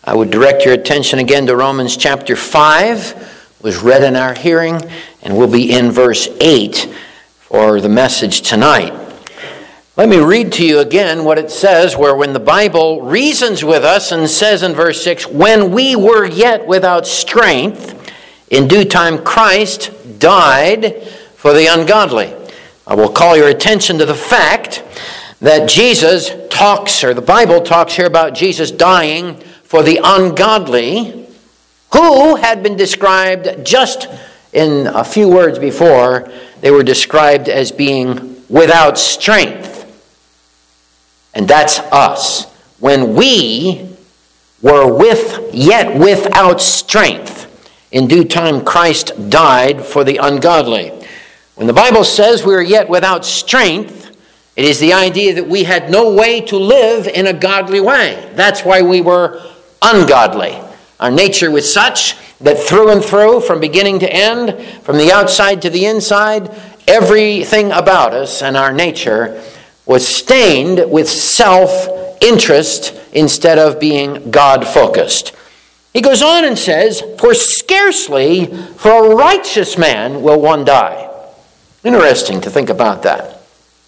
I would direct your attention again to Romans chapter 5, was read in our hearing, and we'll be in verse 8 for the message tonight. Let me read to you again what it says, where when the Bible reasons with us and says in verse 6, when we were yet without strength, in due time Christ died for the ungodly. I will call your attention to the fact that Jesus talks, or the Bible talks here about Jesus dying for the ungodly, who had been described just in a few words before, they were described as being without strength. And that's us. When we were yet without strength, in due time Christ died for the ungodly. When the Bible says we are yet without strength, it is the idea that we had no way to live in a godly way. That's why we were ungodly. Our nature was such that through and through, from beginning to end, from the outside to the inside, everything about us and our nature was stained with self-interest instead of being God-focused. He goes on and says, for scarcely for a righteous man will one die. Interesting to think about that.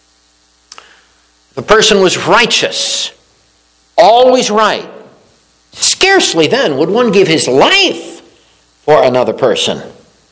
If a person was righteous, always right, scarcely then would one give his life for another person.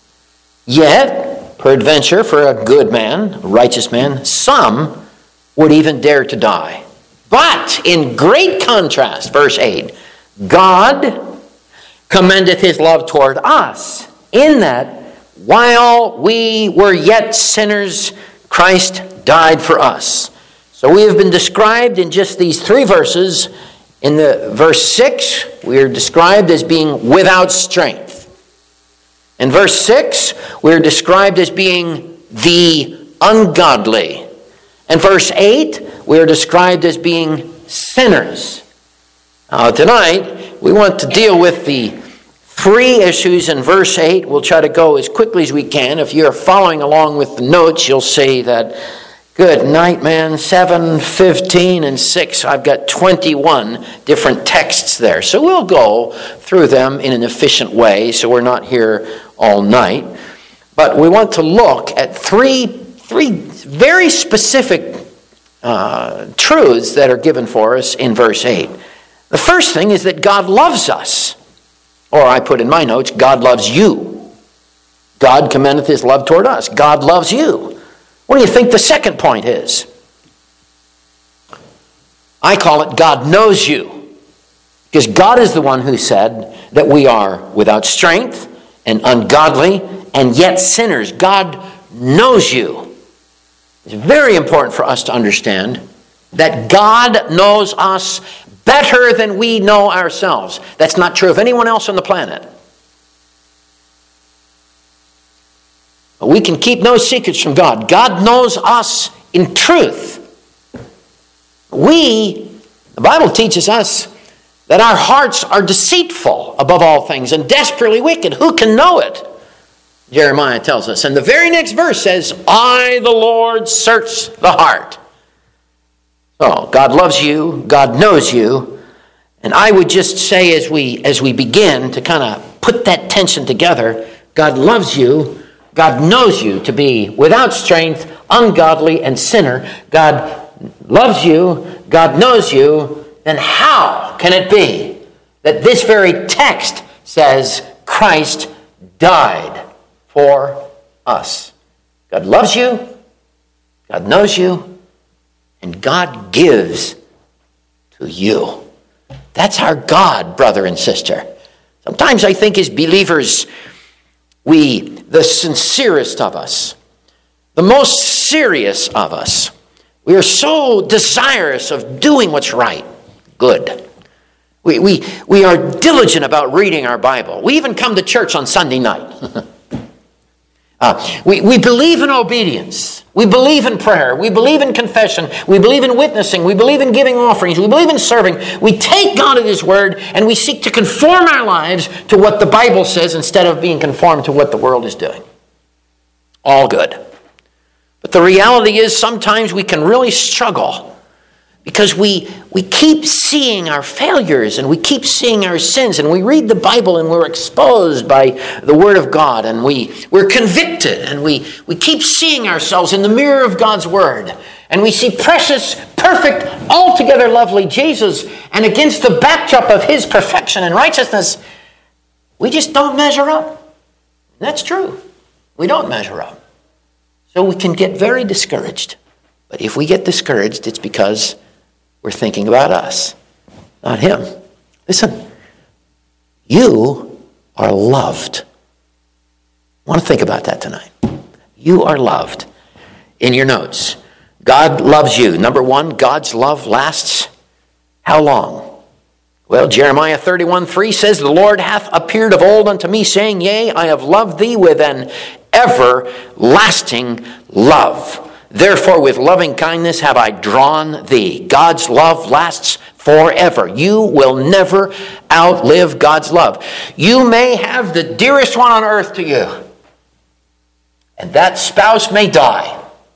Yet, peradventure, for a good man, a righteous man, some would even dare to die. But, in great contrast, verse 8, God commendeth his love toward us, in that while we were yet sinners, Christ died for us. So we have been described in just these 3 verses. In the verse 6, we are described as being without strength. In verse 6, we are described as being the ungodly. In verse 8, we are described as being sinners. Now, tonight, we want to deal with the 3 issues in verse 8. We'll try to go as quickly as we can. If you're following along with the notes, you'll see that, good night, man, 7, 15, and 6. I've got 21 different texts there. So we'll go through them in an efficient way, so we're not here all night. But we want to look at three very specific truths that are given for us in verse 8. The first thing is that God loves us. Or I put in my notes, God loves you. God commendeth his love toward us. God loves you. What do you think the second point is? I call it God knows you. Because God is the one who said that we are without strength and ungodly and yet sinners. God knows you. It's very important for us to understand that God knows us better than we know ourselves. That's not true of anyone else on the planet. But we can keep no secrets from God. God knows us in truth. The Bible teaches us that our hearts are deceitful above all things and desperately wicked. Who can know it? Jeremiah tells us. And the very next verse says, I, the Lord, search the heart. So, God loves you. God knows you. And I would just say as we begin to kind of put that tension together, God loves you. God knows you to be without strength, ungodly, and sinner. God loves you. God knows you. Then how can it be that this very text says Christ died for us? God loves you, God knows you, and God gives to you. That's our God, brother and sister. Sometimes I think as believers, the sincerest of us, the most serious of us, we are so desirous of doing what's right, good. We are diligent about reading our Bible. We even come to church on Sunday night. We believe in obedience. We believe in prayer. We believe in confession. We believe in witnessing. We believe in giving offerings. We believe in serving. We take God at his word and we seek to conform our lives to what the Bible says instead of being conformed to what the world is doing. All good. But the reality is sometimes we can really struggle Because we keep seeing our failures and we keep seeing our sins, and we read the Bible and we're exposed by the Word of God, and we're convicted, and we keep seeing ourselves in the mirror of God's Word, and we see precious, perfect, altogether lovely Jesus, and against the backdrop of His perfection and righteousness, we just don't measure up. That's true. We don't measure up. So we can get very discouraged. But if we get discouraged, it's because we're thinking about us, not Him. Listen, you are loved. I want to think about that tonight. You are loved. In your notes, God loves you. Number one, God's love lasts how long? Well, Jeremiah 31:3 says, "The Lord hath appeared of old unto me, saying, Yea, I have loved thee with an everlasting love. Therefore, with loving kindness have I drawn thee." God's love lasts forever. You will never outlive God's love. You may have the dearest one on earth to you, and that spouse may die.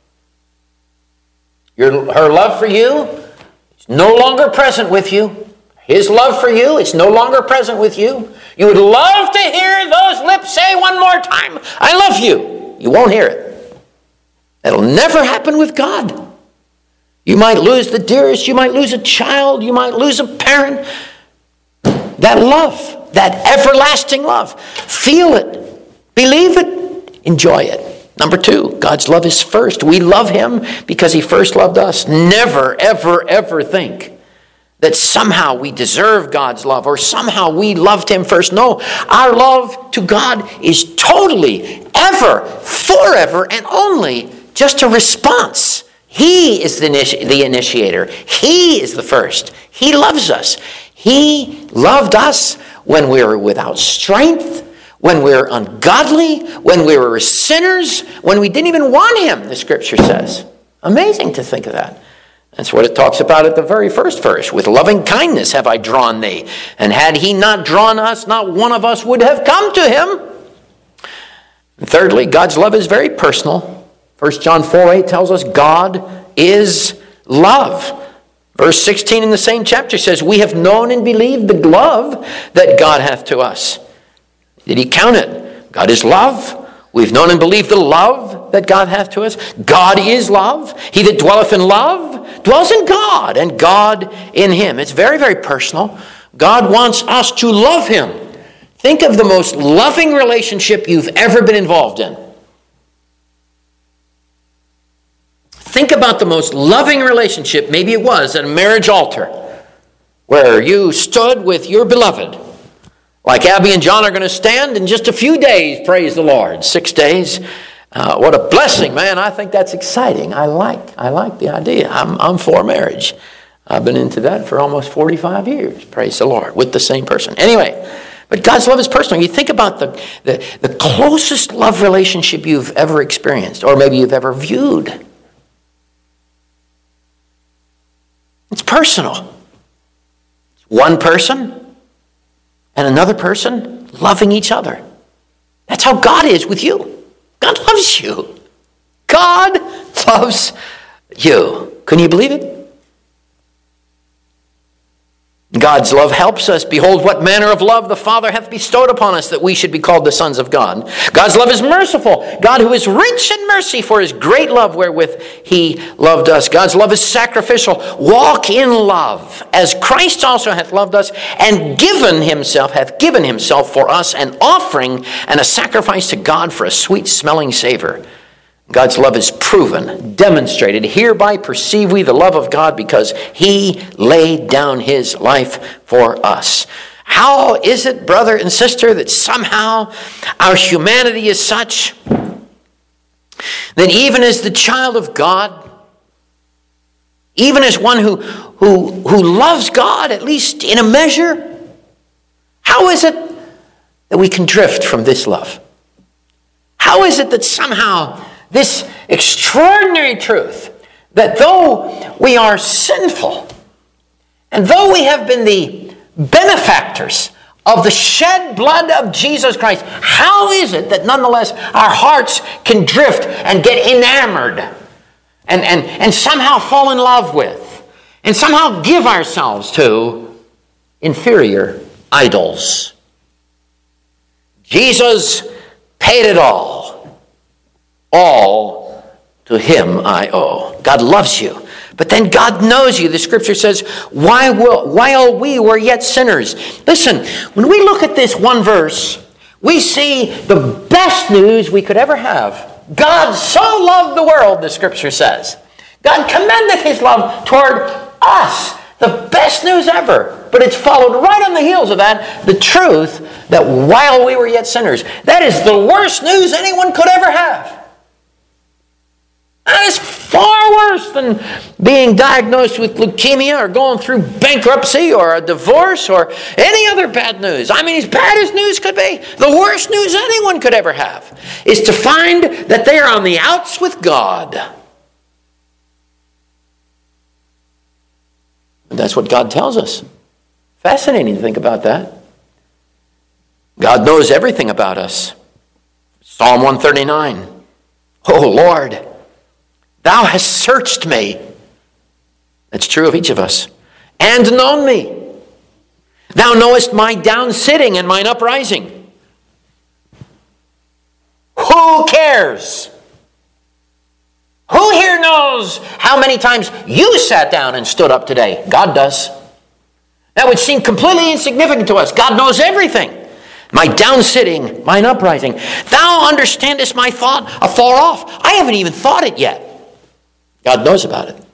Her love for you is no longer present with you. His love for you is no longer present with you. You would love to hear those lips say one more time, "I love you." You won't hear it. That'll never happen with God. You might lose the dearest, you might lose a child, you might lose a parent. That love, that everlasting love, feel it, believe it, enjoy it. Number two, God's love is first. We love Him because He first loved us. Never, ever, ever think that somehow we deserve God's love or somehow we loved Him first. No, our love to God is totally, ever, forever, and only just a response. He is the initiator. He is the first. He loves us. He loved us when we were without strength, when we were ungodly, when we were sinners, when we didn't even want Him, the Scripture says. Amazing to think of that. That's what it talks about at the very first verse. "With loving kindness have I drawn thee. And had He not drawn us, not one of us would have come to Him." And thirdly, God's love is very personal. 1 John 4:8 tells us God is love. Verse 16 in the same chapter says, "We have known and believed the love that God hath to us." Did He count it? God is love. We've known and believed the love that God hath to us. God is love. He that dwelleth in love dwells in God, and God in him. It's very, very personal. God wants us to love Him. Think of the most loving relationship you've ever been involved in. Think about the most loving relationship, maybe it was at a marriage altar, where you stood with your beloved. Like Abby and John are going to stand in just a few days, praise the Lord. 6 days. What a blessing, man. I think that's exciting. I like the idea. I'm for marriage. I've been into that for almost 45 years, praise the Lord, with the same person. Anyway, but God's love is personal. You think about the closest love relationship you've ever experienced, or maybe you've ever viewed. It's personal. One person and another person loving each other. That's how God is with you. God loves you. God loves you. Can you believe it? God's love helps us. Behold, what manner of love the Father hath bestowed upon us, that we should be called the sons of God. God's love is merciful. God, who is rich in mercy, for His great love wherewith He loved us. God's love is sacrificial. Walk in love, as Christ also hath loved us, and hath given Himself for us, an offering and a sacrifice to God for a sweet-smelling savor. God's love is proven, demonstrated. Hereby perceive we the love of God, because He laid down His life for us. How is it, brother and sister, that somehow our humanity is such that even as the child of God, even as one who loves God, at least in a measure, how is it that we can drift from this love? How is it that somehow this extraordinary truth, that though we are sinful, and though we have been the benefactors of the shed blood of Jesus Christ, how is it that nonetheless our hearts can drift and get enamored and somehow fall in love with and somehow give ourselves to inferior idols. Jesus paid it all. All to him I owe. God loves you. But then God knows you. The scripture says, while we were yet sinners. Listen, when we look at this one verse, we see the best news we could ever have. God so loved the world, the scripture says. God commended his love toward us. The best news ever. But it's followed right on the heels of that, the truth that while we were yet sinners. That is the worst news anyone could ever have. That is far worse than being diagnosed with leukemia or going through bankruptcy or a divorce or any other bad news. I mean, as bad as news could be, the worst news anyone could ever have is to find that they are on the outs with God. And that's what God tells us. Fascinating to think about that. God knows everything about us. Psalm 139. Oh Lord, thou hast searched me. That's true of each of us. And known me. Thou knowest my down sitting and mine uprising. Who cares? Who here knows how many times you sat down and stood up today? God does. That would seem completely insignificant to us. God knows everything. My down sitting, mine uprising. Thou understandest my thought afar off. I haven't even thought it yet. God knows about it.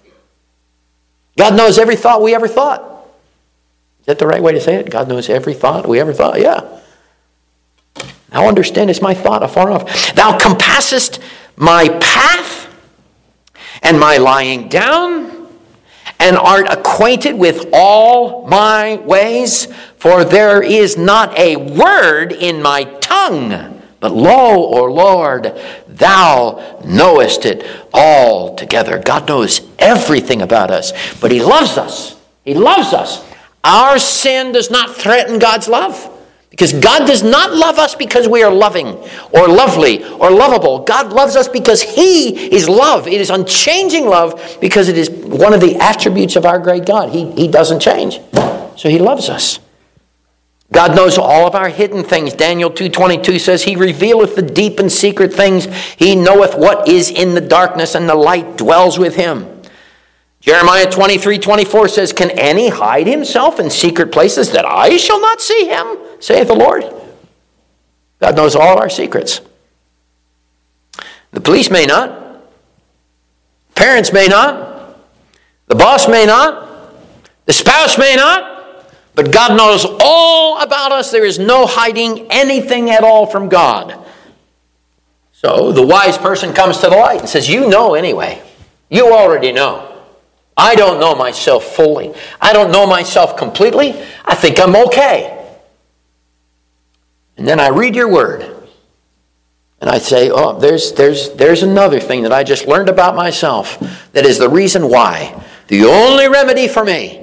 God knows every thought we ever thought. Is that the right way to say it? God knows every thought we ever thought? Yeah. Thou understandest my thought afar off. Thou compassest my path and my lying down, and art acquainted with all my ways, for there is not a word in my tongue. But lo, O Lord, thou knowest it all together. God knows everything about us, but he loves us. He loves us. Our sin does not threaten God's love, because God does not love us because we are loving or lovely or lovable. God loves us because he is love. It is unchanging love because it is one of the attributes of our great God. He doesn't change. So he loves us. God knows all of our hidden things. Daniel 2:22 says, he revealeth the deep and secret things. He knoweth what is in the darkness, and the light dwells with him. Jeremiah 23:24 says, can any hide himself in secret places that I shall not see him, saith the Lord? God knows all our secrets. The police may not. Parents may not. The boss may not. The spouse may not. But God knows all about us. There is no hiding anything at all from God. So the wise person comes to the light and says, you know anyway. You already know. I don't know myself fully. I don't know myself completely. I think I'm okay. And then I read your word. And I say, oh, there's another thing that I just learned about myself that is the reason why. The only remedy for me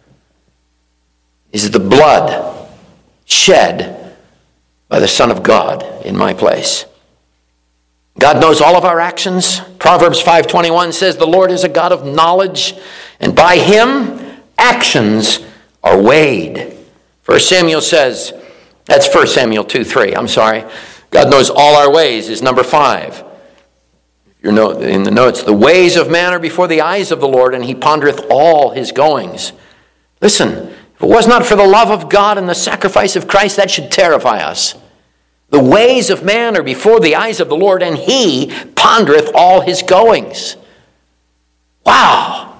is the blood shed by the Son of God in my place. God knows all of our actions. Proverbs 5:21 says, the Lord is a God of knowledge, and by him actions are weighed. 1 Samuel says, that's 1 Samuel 2:3, I'm sorry. God knows all our ways is number 5. In the notes, the ways of man are before the eyes of the Lord, and he pondereth all his goings. Listen, if it was not for the love of God and the sacrifice of Christ, that should terrify us. The ways of man are before the eyes of the Lord, and he pondereth all his goings. Wow.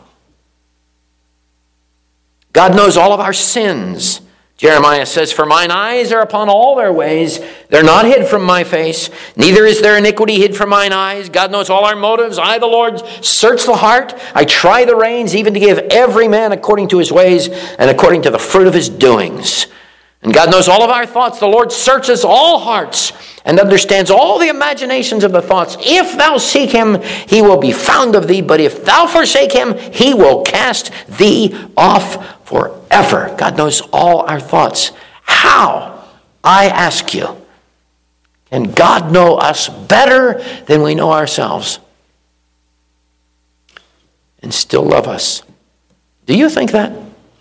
God knows all of our sins. Jeremiah says, for mine eyes are upon all their ways. They're not hid from my face. Neither is there iniquity hid from mine eyes. God knows all our motives. I, the Lord, search the heart. I try the reins, even to give every man according to his ways and according to the fruit of his doings. And God knows all of our thoughts. The Lord searches all hearts and understands all the imaginations of the thoughts. If thou seek him, he will be found of thee. But if thou forsake him, he will cast thee off forever. God knows all our thoughts. How, I ask you, can God know us better than we know ourselves and still love us? Do you think that?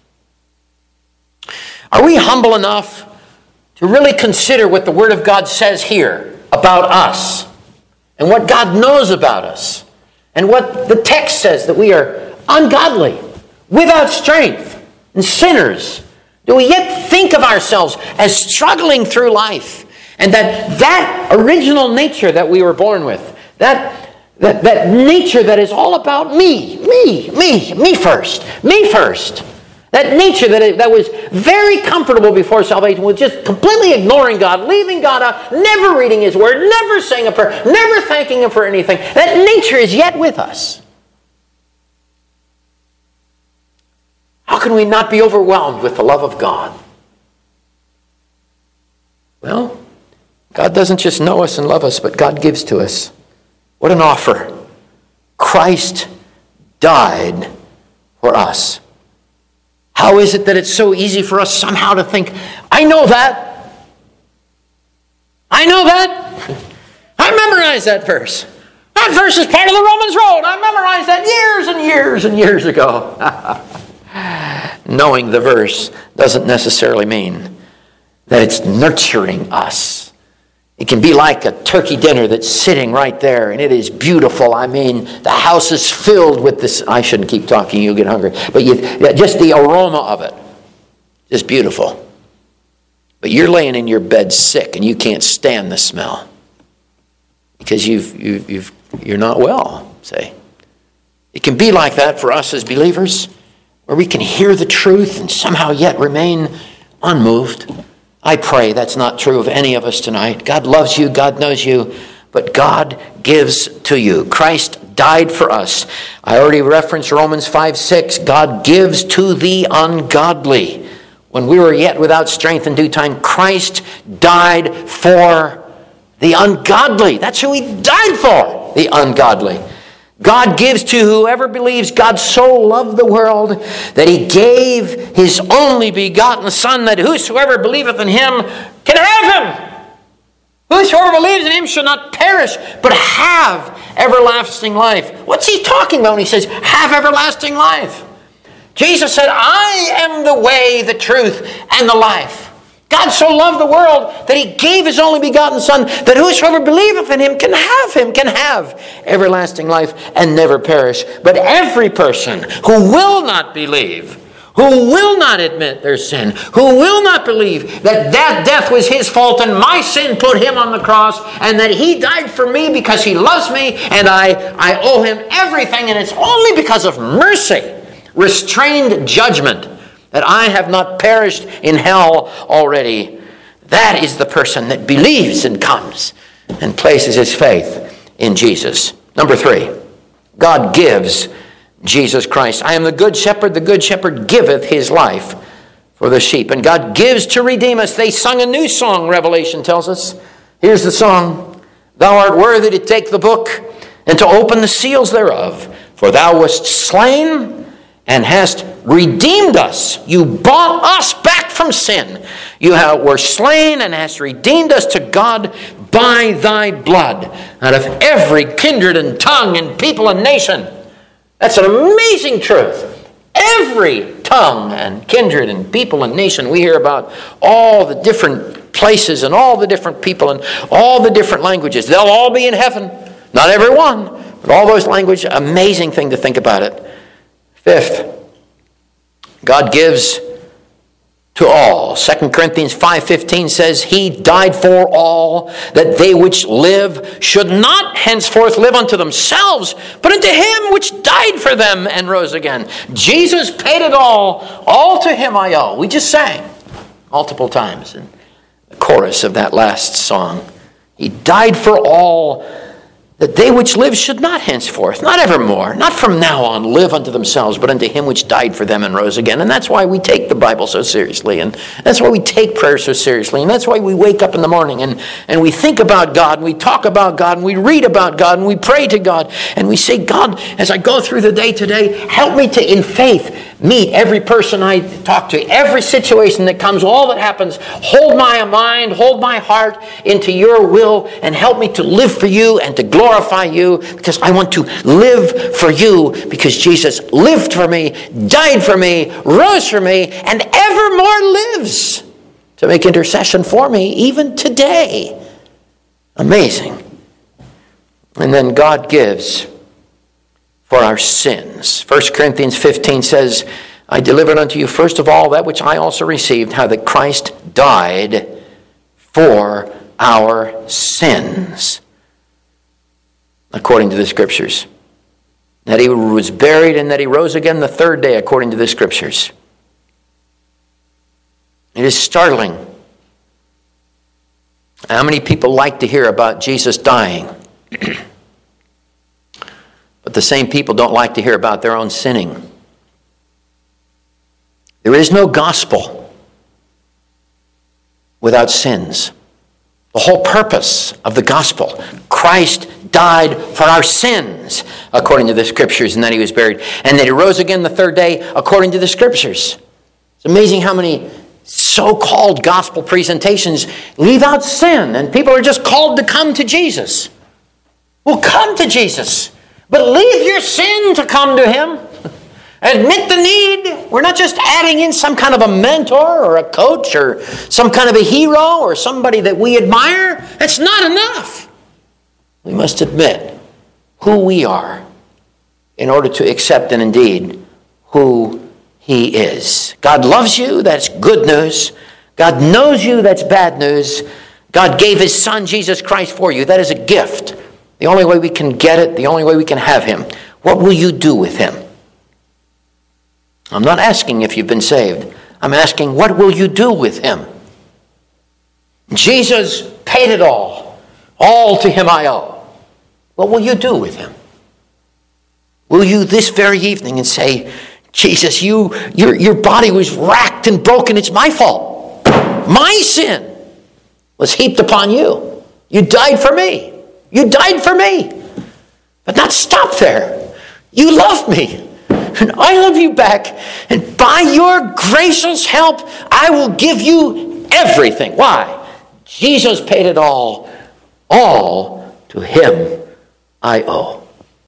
Are we humble enough to really consider what the Word of God says here about us and what God knows about us and what the text says, that we are ungodly, without strength, and sinners? Do we yet think of ourselves as struggling through life, and that original nature that we were born with, that nature that is all about me first, that nature that was very comfortable before salvation, was just completely ignoring God, leaving God out, never reading His Word, never saying a prayer, never thanking Him for anything. That nature is yet with us. How can we not be overwhelmed with the love of God? Well, God doesn't just know us and love us, but God gives to us. What an offer. Christ died for us. How is it that it's so easy for us somehow to think, I know that. I memorized that verse. That verse is part of the Romans Road. I memorized that years and years and years ago. Knowing the verse doesn't necessarily mean that it's nurturing us. It can be like a turkey dinner that's sitting right there, and it is beautiful. I mean, the house is filled with this. I shouldn't keep talking, you'll get hungry. But just the aroma of it, just beautiful. But you're laying in your bed sick, and you can't stand the smell because you're not well, say. It can be like that for us as believers, where we can hear the truth and somehow yet remain unmoved. I pray that's not true of any of us tonight. God loves you, God knows you, but God gives to you. Christ died for us. I already referenced Romans 5:6. God gives to the ungodly. When we were yet without strength in due time, Christ died for the ungodly. That's who He died for, the ungodly. God gives to whoever believes. God so loved the world that He gave His only begotten Son, that whosoever believeth in Him can have Him. Whosoever believes in Him shall not perish, but have everlasting life. What's He talking about when He says, have everlasting life? Jesus said, I am the way, the truth, and the life. God so loved the world that He gave His only begotten Son, that whosoever believeth in Him can have everlasting life and never perish. But every person who will not believe, who will not admit their sin, who will not believe that death was His fault and my sin put Him on the cross, and that He died for me because He loves me and I owe Him everything, and it's only because of mercy, restrained judgment, that I have not perished in hell already. That is the person that believes and comes and places his faith in Jesus. Number 3, God gives Jesus Christ. I am the good shepherd giveth his life for the sheep. And God gives to redeem us. They sung a new song, Revelation tells us. Here's the song. Thou art worthy to take the book and to open the seals thereof. For thou wast slain and hast redeemed us. You bought us back from sin. You were slain and hast redeemed us to God by thy blood out of every kindred and tongue and people and nation. That's an amazing truth. Every tongue and kindred and people and nation. We hear about all the different places and all the different people and all the different languages. They'll all be in heaven. Not every one, but all those languages. Amazing thing to think about it. 5th, God gives to all. 2 Corinthians 5:15 says, He died for all, that they which live should not henceforth live unto themselves, but unto Him which died for them and rose again. Jesus paid it all to Him I owe. We just sang multiple times in the chorus of that last song. He died for all, that they which live should not henceforth, not evermore, not from now on, live unto themselves, but unto Him which died for them and rose again. And that's why we take the Bible so seriously, and that's why we take prayer so seriously, and that's why we wake up in the morning and we think about God, and we talk about God, and we read about God, and we pray to God, and we say, God, as I go through the day today, help me to, in faith, meet every person I talk to, every situation that comes, all that happens. Hold my mind, hold my heart into your will, and help me to live for you and to glorify you, because I want to live for you, because Jesus lived for me, died for me, rose for me, and evermore lives to make intercession for me even today. Amazing. And then God gives for our sins. 1 Corinthians 15 says, I delivered unto you first of all that which I also received, how that Christ died for our sins, according to the Scriptures. That he was buried and that he rose again the third day, according to the Scriptures. It is startling. How many people like to hear about Jesus dying? But the same people don't like to hear about their own sinning. There is no gospel without sins. The whole purpose of the gospel, Christ died for our sins, according to the Scriptures, and that he was buried, and that he rose again the third day, according to the Scriptures. It's amazing how many so-called gospel presentations leave out sin, and people are just called to come to Jesus. Well, come to Jesus, but leave your sin to come to him. Admit the need. We're not just adding in some kind of a mentor or a coach or some kind of a hero or somebody that we admire. That's not enough. We must admit who we are in order to accept and indeed who he is. God loves you. That's good news. God knows you. That's bad news. God gave his Son, Jesus Christ, for you. That is a gift. The only way we can get it, the only way we can have him. What will you do with him? I'm not asking if you've been saved. I'm asking, what will you do with him? Jesus paid it all. All to him I owe. What will you do with him? Will you this very evening and say, Jesus, your body was racked and broken. It's my fault. My sin was heaped upon you. You died for me. You died for me. But not stop there. You love me. And I love you back. And by your gracious help, I will give you everything. Why? Jesus paid it all. All to him I owe.